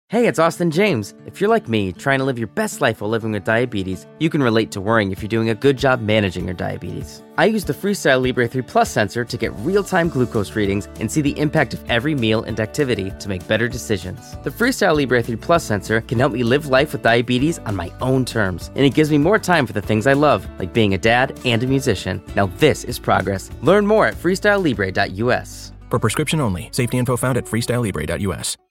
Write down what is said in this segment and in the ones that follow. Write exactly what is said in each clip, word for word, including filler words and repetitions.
Hey, it's Austin James. If you're like me, trying to live your best life while living with diabetes, you can relate to worrying if you're doing a good job managing your diabetes. I use the Freestyle Libre three Plus sensor to get real-time glucose readings and see the impact of every meal and activity to make better decisions. The Freestyle Libre three Plus sensor can help me live life with diabetes on my own terms, and it gives me more time for the things I love, like being a dad and a musician. Now this is progress. Learn more at freestyle libre dot u s. For prescription only. Safety info found at freestyle libre dot u s.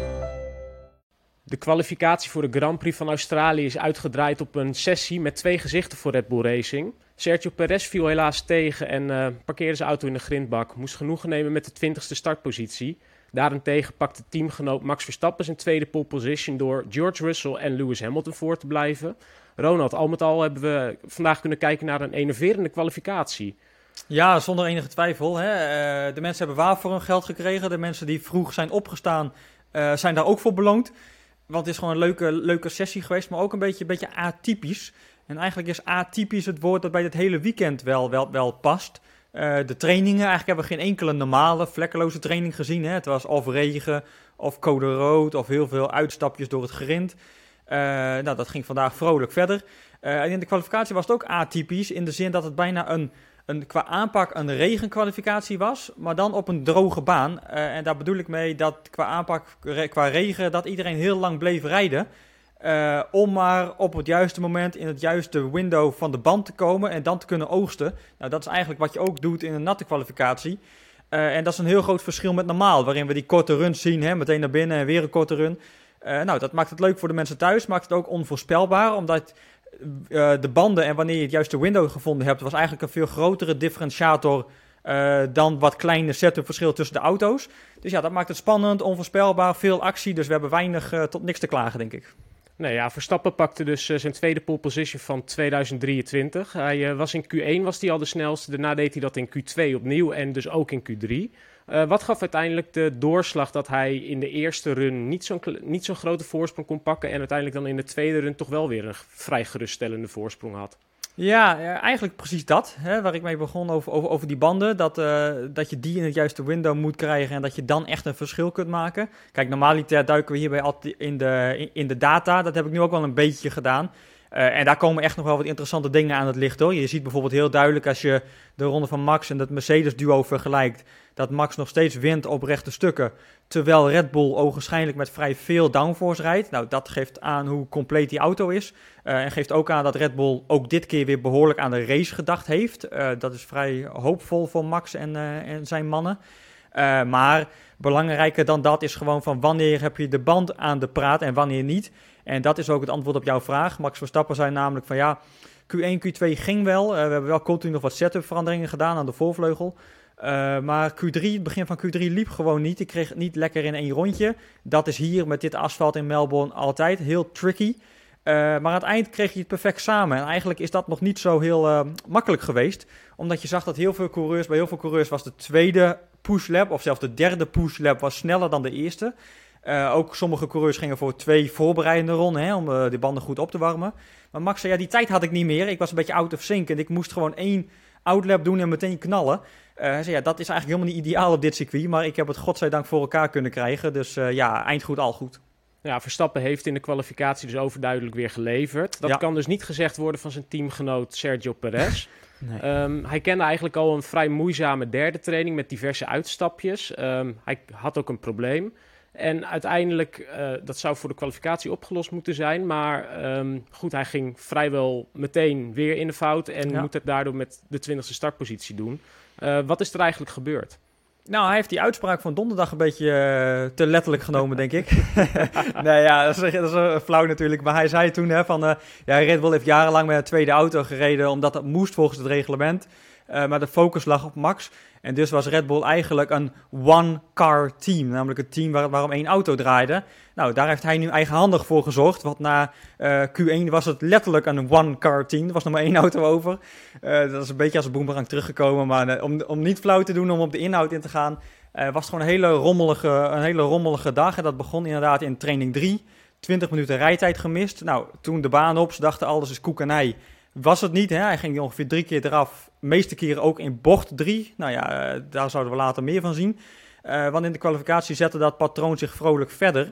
De kwalificatie voor de Grand Prix van Australië is uitgedraaid op een sessie met twee gezichten voor Red Bull Racing. Sergio Perez viel helaas tegen en uh, parkeerde zijn auto in de grindbak. Moest genoegen nemen met de twintigste startpositie. Daarentegen pakte teamgenoot Max Verstappen zijn tweede pole position door George Russell en Lewis Hamilton voor te blijven. Ronald, al met al hebben we vandaag kunnen kijken naar een enerverende kwalificatie. Ja, zonder enige twijfel. Hè. Uh, de mensen hebben waar voor hun geld gekregen. De mensen die vroeg zijn opgestaan uh, zijn daar ook voor beloond. Want het is gewoon een leuke, leuke sessie geweest, maar ook een beetje, een beetje atypisch. En eigenlijk is atypisch het woord dat bij dit hele weekend wel, wel, wel past. Uh, de trainingen, eigenlijk hebben we geen enkele normale, vlekkeloze training gezien. Hè. Het was of regen, of code rood, of heel veel uitstapjes door het grind. Uh, nou, dat ging vandaag vrolijk verder. Uh, en in de kwalificatie was het ook atypisch, in de zin dat het bijna een... Een, qua aanpak een regenkwalificatie was, maar dan op een droge baan. Uh, en daar bedoel ik mee dat qua aanpak, re, qua regen, dat iedereen heel lang bleef rijden. Uh, om maar op het juiste moment in het juiste window van de band te komen en dan te kunnen oogsten. Nou, dat is eigenlijk wat je ook doet in een natte kwalificatie. Uh, en dat is een heel groot verschil met normaal, waarin we die korte runs zien, hè, meteen naar binnen en weer een korte run. Uh, nou, dat maakt het leuk voor de mensen thuis, maakt het ook onvoorspelbaar, omdat... Uh, de banden en wanneer je het juiste window gevonden hebt, was eigenlijk een veel grotere differentiator uh, dan wat kleine setup verschil tussen de auto's. Dus ja, dat maakt het spannend, onvoorspelbaar, veel actie. Dus we hebben weinig uh, tot niks te klagen, denk ik. Nee, ja, Verstappen pakte dus uh, zijn tweede pole position van tweeduizend drieëntwintig. Hij uh, was in Q één was hij al de snelste, daarna deed hij dat in Q twee opnieuw en dus ook in Q drie. Uh, wat gaf uiteindelijk de doorslag dat hij in de eerste run niet zo'n, niet zo'n grote voorsprong kon pakken en uiteindelijk dan in de tweede run toch wel weer een vrij geruststellende voorsprong had? Ja, eigenlijk precies dat, hè, waar ik mee begon over, over, over die banden. Dat, uh, dat je die in het juiste window moet krijgen en dat je dan echt een verschil kunt maken. Kijk, normaliter duiken we hierbij altijd in de, in de data. Dat heb ik nu ook wel een beetje gedaan. Uh, en daar komen echt nog wel wat interessante dingen aan het licht, hoor. Je ziet bijvoorbeeld heel duidelijk als je de ronde van Max en het Mercedes-duo vergelijkt, dat Max nog steeds wint op rechte stukken, terwijl Red Bull ogenschijnlijk met vrij veel downforce rijdt. Nou, dat geeft aan hoe compleet die auto is. Uh, en geeft ook aan dat Red Bull ook dit keer weer behoorlijk aan de race gedacht heeft. Uh, dat is vrij hoopvol voor Max en, uh, en zijn mannen. Uh, maar belangrijker dan dat is gewoon van wanneer heb je de band aan de praat en wanneer niet. En dat is ook het antwoord op jouw vraag. Max Verstappen zei namelijk van ja, Q één, Q twee ging wel. Uh, we hebben wel continu nog wat setup veranderingen gedaan aan de voorvleugel. Uh, maar Q drie, het begin van Q drie liep gewoon niet. Ik kreeg het niet lekker in één rondje. Dat is hier met dit asfalt in Melbourne altijd heel tricky. Uh, maar aan het eind kreeg je het perfect samen. En eigenlijk is dat nog niet zo heel uh, makkelijk geweest. Omdat je zag dat heel veel coureurs, bij heel veel coureurs was de tweede pushlap, of zelfs de derde pushlap was sneller dan de eerste. Uh, ook sommige coureurs gingen voor twee voorbereidende ronden, hè, om uh, de banden goed op te warmen. Maar Max zei, ja, die tijd had ik niet meer. Ik was een beetje out of sync en ik moest gewoon één outlap doen en meteen knallen. Uh, hij zei, ja, dat is eigenlijk helemaal niet ideaal op dit circuit, maar ik heb het godzijdank voor elkaar kunnen krijgen. Dus uh, ja, eind goed, al goed. Ja, Verstappen heeft in de kwalificatie dus overduidelijk weer geleverd. Dat ja. kan dus niet gezegd worden van zijn teamgenoot Sergio Perez. Nee. Um, hij kende eigenlijk al een vrij moeizame derde training met diverse uitstapjes. Um, hij had ook een probleem. En uiteindelijk, uh, dat zou voor de kwalificatie opgelost moeten zijn. Maar um, goed, hij ging vrijwel meteen weer in de fout en ja. moet het daardoor met de twintigste startpositie doen. Uh, wat is er eigenlijk gebeurd? Nou, hij heeft die uitspraak van donderdag een beetje uh, te letterlijk genomen, denk ik. nee, ja, dat is, dat is uh, flauw natuurlijk. Maar hij zei toen hè, van, uh, ja, Red Bull heeft jarenlang met een tweede auto gereden, omdat dat moest volgens het reglement. Uh, maar de focus lag op Max. En dus was Red Bull eigenlijk een one-car team. Namelijk een team waar, waarom één auto draaide. Nou, daar heeft hij nu eigenhandig voor gezorgd. Want na uh, Q één was het letterlijk een one-car team. Er was nog maar één auto over. Uh, dat is een beetje als een boemerang teruggekomen. Maar uh, om, om niet flauw te doen, om op de inhoud in te gaan, Uh, was het gewoon een hele rommelige, een hele rommelige dag. En dat begon inderdaad in training drie. twintig minuten rijtijd gemist. Nou, toen de baan op, ze dachten alles is koek en ei. Was het niet, hè? Hij ging ongeveer drie keer eraf. De meeste keren ook in bocht drie. Nou ja, uh, daar zouden we later meer van zien. Uh, want in de kwalificatie zette dat patroon zich vrolijk verder.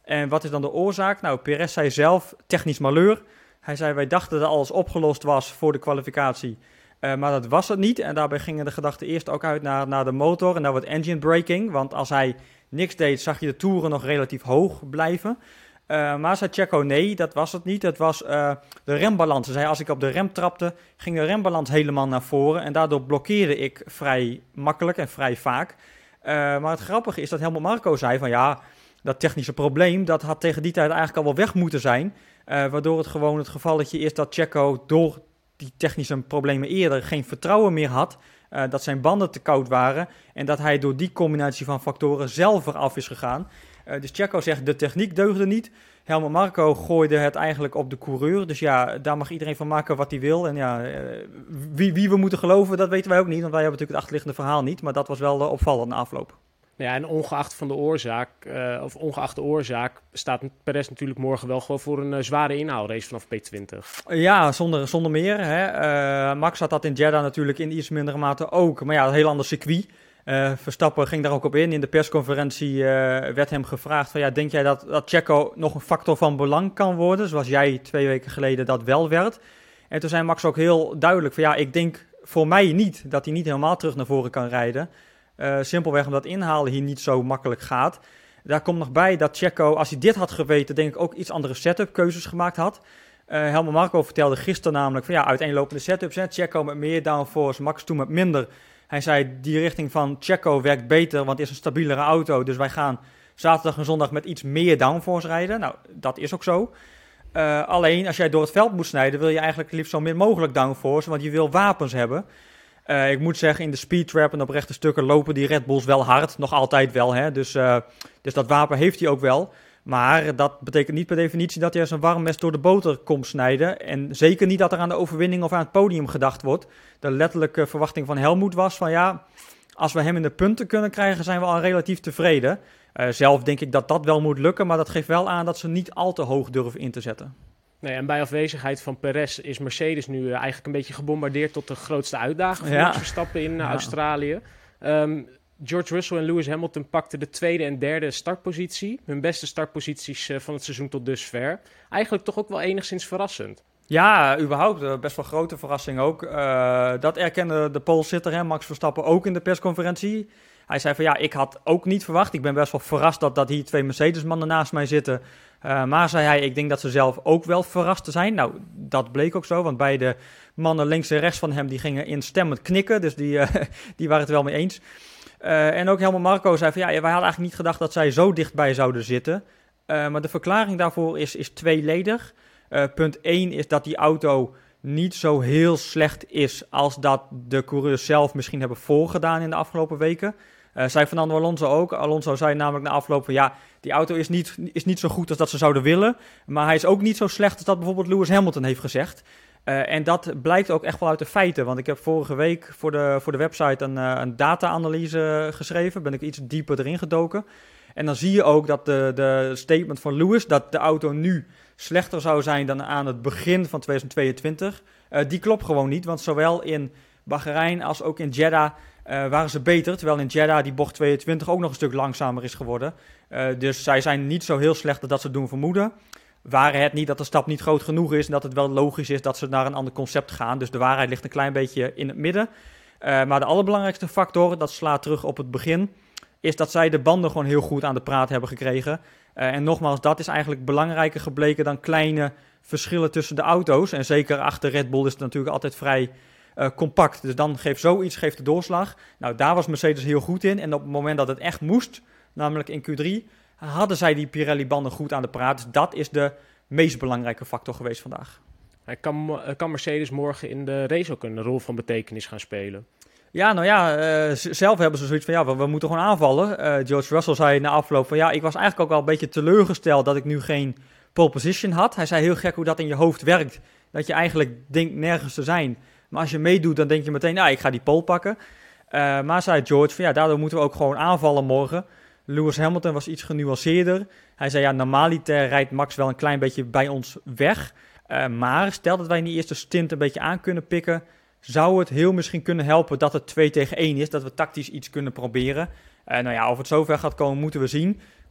En wat is dan de oorzaak? Nou, Perez zei zelf, technisch malheur. Hij zei, wij dachten dat alles opgelost was voor de kwalificatie. Uh, maar dat was het niet. En daarbij gingen de gedachten eerst ook uit naar, naar de motor en naar wat engine braking. Want als hij niks deed, zag je de toeren nog relatief hoog blijven. Uh, maar zei Checo, nee, dat was het niet. Het was uh, de rembalans. Hij zei, als ik op de rem trapte, ging de rembalans helemaal naar voren. En daardoor blokkeerde ik vrij makkelijk en vrij vaak. Uh, maar het grappige is dat Helmut Marko zei van ja, dat technische probleem, dat had tegen die tijd eigenlijk al wel weg moeten zijn. Uh, waardoor het gewoon het gevalletje is dat Checo door die technische problemen eerder geen vertrouwen meer had. Uh, dat zijn banden te koud waren. En dat hij door die combinatie van factoren zelf eraf is gegaan. Uh, dus Checo zegt, de techniek deugde niet. Helmut Marko gooide het eigenlijk op de coureur. Dus ja, daar mag iedereen van maken wat hij wil. En ja, uh, wie, wie we moeten geloven, dat weten wij ook niet. Want wij hebben natuurlijk het achterliggende verhaal niet. Maar dat was wel uh, opvallend na afloop. Ja, en ongeacht van de oorzaak, uh, of ongeacht de oorzaak, staat Perez natuurlijk morgen wel gewoon voor een uh, zware inhaalrace vanaf P twintig. Ja, zonder, zonder meer. Hè. Uh, Max had dat in Jeddah natuurlijk in iets mindere mate ook. Maar ja, een heel ander circuit. Uh, Verstappen ging daar ook op in. In de persconferentie uh, werd hem gevraagd van ja, denk jij dat, dat Checo nog een factor van belang kan worden, zoals jij twee weken geleden dat wel werd? En toen zei Max ook heel duidelijk van ja, ik denk voor mij niet dat hij niet helemaal terug naar voren kan rijden. Uh, simpelweg omdat inhalen hier niet zo makkelijk gaat. Daar komt nog bij dat Checo, als hij dit had geweten, denk ik ook iets andere setup keuzes gemaakt had. Uh, Helmut Marko vertelde gisteren namelijk van ja, uiteenlopende setups. Hè. Checo met meer downforce, Max toen met minder. Hij zei, die richting van Checo werkt beter, want het is een stabielere auto. Dus wij gaan zaterdag en zondag met iets meer downforce rijden. Nou, dat is ook zo. Uh, alleen, als jij door het veld moet snijden, wil je eigenlijk liefst zo min mogelijk downforce, want je wil wapens hebben. Uh, ik moet zeggen, in de speedtrap en op rechte stukken lopen die Red Bulls wel hard. Nog altijd wel, hè. Dus, uh, dus dat wapen heeft hij ook wel. Maar dat betekent niet per definitie dat hij als een warm mes door de boter komt snijden. En zeker niet dat er aan de overwinning of aan het podium gedacht wordt. De letterlijke verwachting van Helmut was van ja, als we hem in de punten kunnen krijgen, zijn we al relatief tevreden. Uh, zelf denk ik dat dat wel moet lukken, maar dat geeft wel aan dat ze niet al te hoog durven in te zetten. Nee, en bij afwezigheid van Perez is Mercedes nu uh, eigenlijk een beetje gebombardeerd tot de grootste uitdaging voor ja. Max Verstappen in uh, ja. Australië. Um, George Russell en Lewis Hamilton pakten de tweede en derde startpositie. Hun beste startposities uh, van het seizoen tot dusver. Eigenlijk toch ook wel enigszins verrassend. Ja, überhaupt uh, best wel grote verrassing ook. Uh, dat erkende de polesitter, hè, Max Verstappen, ook in de persconferentie. Hij zei van ja, ik had ook niet verwacht. Ik ben best wel verrast dat, dat hier twee Mercedes-mannen naast mij zitten. Uh, maar zei hij, ik denk dat ze zelf ook wel verrast zijn. Nou, dat bleek ook zo, want beide mannen links en rechts van hem die gingen instemmend knikken. Dus die, uh, die waren het wel mee eens. Uh, en ook Helmut Marko zei van ja, wij hadden eigenlijk niet gedacht dat zij zo dichtbij zouden zitten. Uh, maar de verklaring daarvoor is, is tweeledig. Uh, punt één is dat die auto niet zo heel slecht is als dat de coureurs zelf misschien hebben voorgedaan in de afgelopen weken. Uh, zei Fernando Alonso ook. Alonso zei namelijk na afloop van ja, die auto is niet, is niet zo goed als dat ze zouden willen. Maar hij is ook niet zo slecht als dat bijvoorbeeld Lewis Hamilton heeft gezegd. Uh, en dat blijkt ook echt wel uit de feiten. Want ik heb vorige week voor de, voor de website een, uh, een data-analyse geschreven. Ben ik iets dieper erin gedoken. En dan zie je ook dat de, de statement van Lewis, dat de auto nu slechter zou zijn dan aan het begin van twintig tweeëntwintig. Uh, die klopt gewoon niet, want zowel in Bahrein als ook in Jeddah uh, waren ze beter. Terwijl in Jeddah die bocht tweeëntwintig ook nog een stuk langzamer is geworden. Uh, dus zij zijn niet zo heel slecht dat ze doen vermoeden. Waren het niet dat de stap niet groot genoeg is en dat het wel logisch is dat ze naar een ander concept gaan. Dus de waarheid ligt een klein beetje in het midden. Uh, maar de allerbelangrijkste factor, dat slaat terug op het begin, is dat zij de banden gewoon heel goed aan de praat hebben gekregen. Uh, en nogmaals, dat is eigenlijk belangrijker gebleken dan kleine verschillen tussen de auto's. En zeker achter Red Bull is het natuurlijk altijd vrij uh, compact. Dus dan geeft zoiets geeft de doorslag. Nou, daar was Mercedes heel goed in. En op het moment dat het echt moest, namelijk in Q drie, hadden zij die Pirelli-banden goed aan de praat. Dus dat is de meest belangrijke factor geweest vandaag. Kan, kan Mercedes morgen in de race ook een rol van betekenis gaan spelen? Ja, nou ja, uh, z- zelf hebben ze zoiets van, ja, we, we moeten gewoon aanvallen. Uh, George Russell zei na afloop van, ja, ik was eigenlijk ook wel een beetje teleurgesteld dat ik nu geen pole position had. Hij zei heel gek hoe dat in je hoofd werkt, dat je eigenlijk denkt nergens te zijn. Maar als je meedoet, dan denk je meteen, ja, ik ga die pole pakken. Uh, maar zei George van, ja, daardoor moeten we ook gewoon aanvallen morgen. Lewis Hamilton was iets genuanceerder. Hij zei, ja, normaliter rijdt Max wel een klein beetje bij ons weg. Uh, maar stel dat wij in die eerste stint een beetje aan kunnen pikken, zou het heel misschien kunnen helpen dat het twee tegen één is, dat we tactisch iets kunnen proberen. Uh, nou ja, of het zover gaat komen, moeten we zien.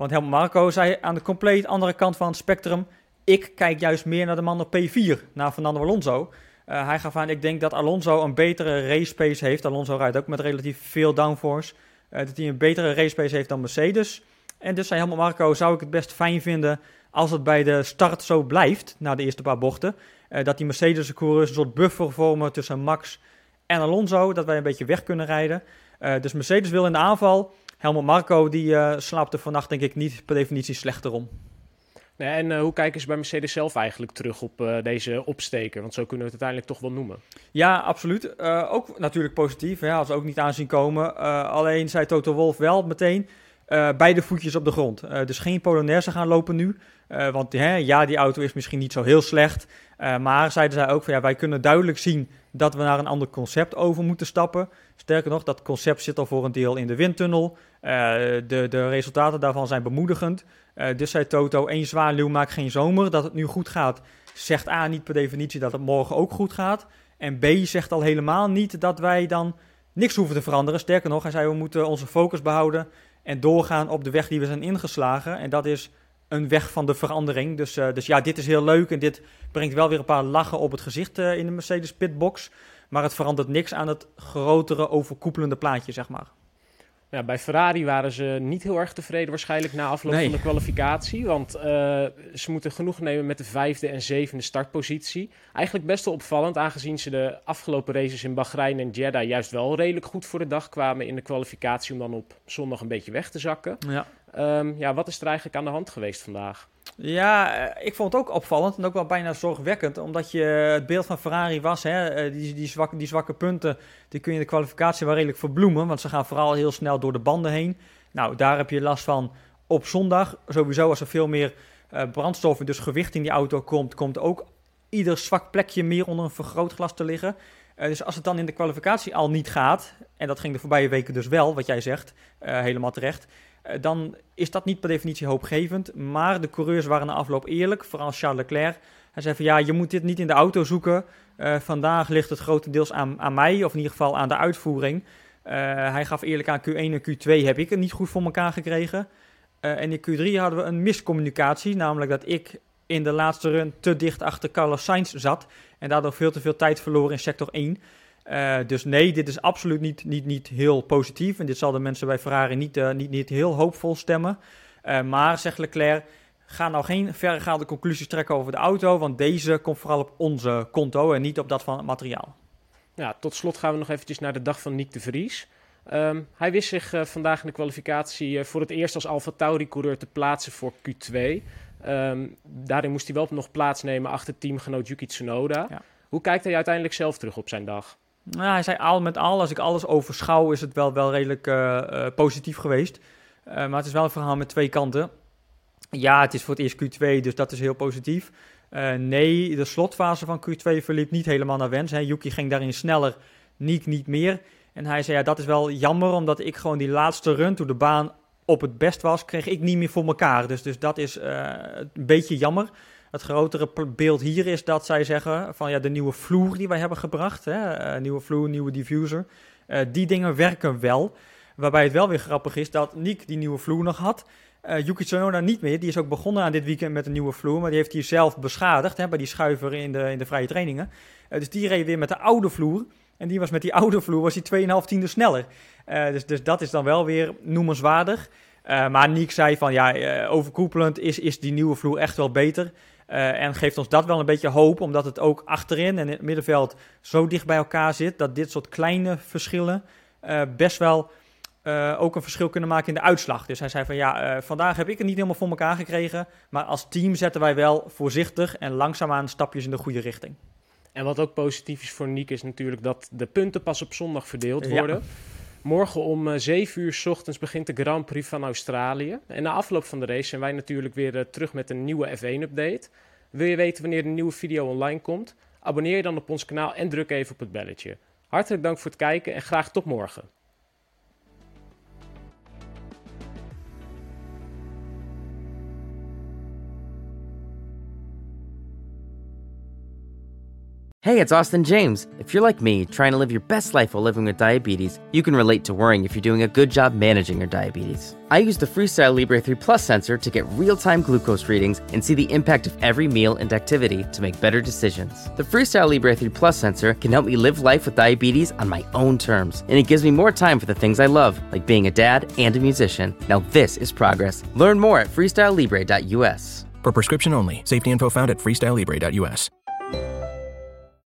Want Helmut Marko zei aan de compleet andere kant van het spectrum, ik kijk juist meer naar de man op P vier, naar Fernando Alonso. Uh, hij gaf aan, ik denk dat Alonso een betere race pace heeft. Alonso rijdt ook met relatief veel downforce. Uh, dat hij een betere race pace heeft dan Mercedes. En dus zei Helmut Marko, zou ik het best fijn vinden als het bij de start zo blijft, na de eerste paar bochten. Uh, dat die Mercedes-coureurs een soort buffer vormen tussen Max en Alonso. Dat wij een beetje weg kunnen rijden. Uh, dus Mercedes wil in de aanval. Helmut Marko die uh, slaapt er vannacht denk ik niet per definitie slechter om. Nee, en uh, hoe kijken ze bij Mercedes zelf eigenlijk terug op uh, deze opsteker? Want zo kunnen we het uiteindelijk toch wel noemen. Ja, absoluut. Uh, ook natuurlijk positief. Ja, als we ook niet aanzien komen. Uh, alleen zei Toto Wolff wel meteen uh, beide voetjes op de grond. Uh, dus geen Polonaise gaan lopen nu. Uh, want hè, ja, die auto is misschien niet zo heel slecht. Uh, maar zeiden zij ook van ja, wij kunnen duidelijk zien dat we naar een ander concept over moeten stappen. Sterker nog, dat concept zit al voor een deel in de windtunnel. Uh, de, de resultaten daarvan zijn bemoedigend. Uh, dus zei Toto, één zwaluw maakt geen zomer. Dat het nu goed gaat, zegt A niet per definitie dat het morgen ook goed gaat. En B zegt al helemaal niet dat wij dan niks hoeven te veranderen. Sterker nog, hij zei we moeten onze focus behouden en doorgaan op de weg die we zijn ingeslagen. En dat is een weg van de verandering. Dus, uh, dus ja, dit is heel leuk en dit brengt wel weer een paar lachen op het gezicht uh, in de Mercedes pitbox. Maar het verandert niks aan het grotere, overkoepelende plaatje, zeg maar. Ja, bij Ferrari waren ze niet heel erg tevreden waarschijnlijk na afloop nee. van de kwalificatie. Want uh, ze moeten genoeg nemen met de vijfde en zevende startpositie. Eigenlijk best wel opvallend, aangezien ze de afgelopen races in Bahrein en Jeddah juist wel redelijk goed voor de dag kwamen in de kwalificatie om dan op zondag een beetje weg te zakken. Ja. Um, ja, wat is er eigenlijk aan de hand geweest vandaag? Ja, ik vond het ook opvallend en ook wel bijna zorgwekkend. Omdat je het beeld van Ferrari was, hè, die, die, zwakke, die zwakke punten, die kun je in de kwalificatie wel redelijk verbloemen. Want ze gaan vooral heel snel door de banden heen. Nou, daar heb je last van op zondag. Sowieso als er veel meer uh, brandstof en dus gewicht in die auto komt, komt ook ieder zwak plekje meer onder een vergrootglas te liggen. Uh, dus als het dan in de kwalificatie al niet gaat, en dat ging de voorbije weken dus wel, wat jij zegt, uh, helemaal terecht, uh, dan is dat niet per definitie hoopgevend. Maar de coureurs waren na afloop eerlijk, vooral Charles Leclerc. Hij zei van ja, je moet dit niet in de auto zoeken. Uh, vandaag ligt het grotendeels aan, aan mij, of in ieder geval aan de uitvoering. Uh, hij gaf eerlijk aan Q één en Q twee heb ik het niet goed voor elkaar gekregen. Uh, en in Q drie hadden we een miscommunicatie, namelijk dat ik in de laatste run te dicht achter Carlos Sainz zat en daardoor veel te veel tijd verloren in sector één. Uh, dus nee, dit is absoluut niet, niet, niet heel positief. En dit zal de mensen bij Ferrari niet, uh, niet, niet heel hoopvol stemmen. Uh, maar, zegt Leclerc, ga nou geen verregaande conclusies trekken over de auto, want deze komt vooral op onze konto en niet op dat van het materiaal. Ja, tot slot gaan we nog eventjes naar de dag van Nyck de Vries. Um, hij wist zich uh, vandaag in de kwalificatie uh, voor het eerst als AlphaTauri-coureur te plaatsen voor Q twee. Um, daarin moest hij wel nog plaatsnemen achter teamgenoot Yuki Tsunoda. Ja. Hoe kijkt hij uiteindelijk zelf terug op zijn dag? Nou, hij zei al met al, als ik alles overschouw, is het wel, wel redelijk uh, uh, positief geweest. Uh, maar het is wel een verhaal met twee kanten. Ja, het is voor het eerst Q twee, dus dat is heel positief. Uh, nee, de slotfase van Q twee verliep niet helemaal naar wens. Hè. Yuki ging daarin sneller, Nyck niet meer. En hij zei, ja, dat is wel jammer, omdat ik gewoon die laatste run, toen de baan op het best was, kreeg ik niet meer voor elkaar. Dus, dus dat is uh, een beetje jammer. Het grotere beeld hier is dat zij zeggen van ja, de nieuwe vloer die wij hebben gebracht, hè, uh, nieuwe vloer, nieuwe diffuser, uh, die dingen werken wel. Waarbij het wel weer grappig is dat Nyck die nieuwe vloer nog had. Uh, Yuki Tsunoda niet meer. Die is ook begonnen aan dit weekend met een nieuwe vloer, maar die heeft hij zelf beschadigd hè, bij die schuiver in de, in de vrije trainingen. Uh, dus die reed weer met de oude vloer. En die was met die oude vloer was hij twee komma vijf tiende sneller. Uh, dus, dus dat is dan wel weer noemenswaardig. Uh, maar Nyck zei van ja, uh, overkoepelend is, is die nieuwe vloer echt wel beter. Uh, en geeft ons dat wel een beetje hoop, omdat het ook achterin en in het middenveld zo dicht bij elkaar zit, dat dit soort kleine verschillen uh, best wel uh, ook een verschil kunnen maken in de uitslag. Dus hij zei van ja, uh, vandaag heb ik het niet helemaal voor elkaar gekregen, maar als team zetten wij wel voorzichtig en langzaamaan stapjes in de goede richting. En wat ook positief is voor Nyck is natuurlijk dat de punten pas op zondag verdeeld worden. Ja. Morgen om zeven uur 's ochtends begint de Grand Prix van Australië. En na afloop van de race zijn wij natuurlijk weer uh, terug met een nieuwe F één update. Wil je weten wanneer de nieuwe video online komt? Abonneer je dan op ons kanaal en druk even op het belletje. Hartelijk dank voor het kijken en graag tot morgen. Hey, it's Austin James. If you're like me, trying to live your best life while living with diabetes, you can relate to worrying if you're doing a good job managing your diabetes. I use the Freestyle Libre three Plus sensor to get real-time glucose readings and see the impact of every meal and activity to make better decisions. The Freestyle Libre three Plus sensor can help me live life with diabetes on my own terms, and it gives me more time for the things I love, like being a dad and a musician. Now this is progress. Learn more at freestyle libre dot u s. For prescription only. Safety info found at freestyle libre dot u s.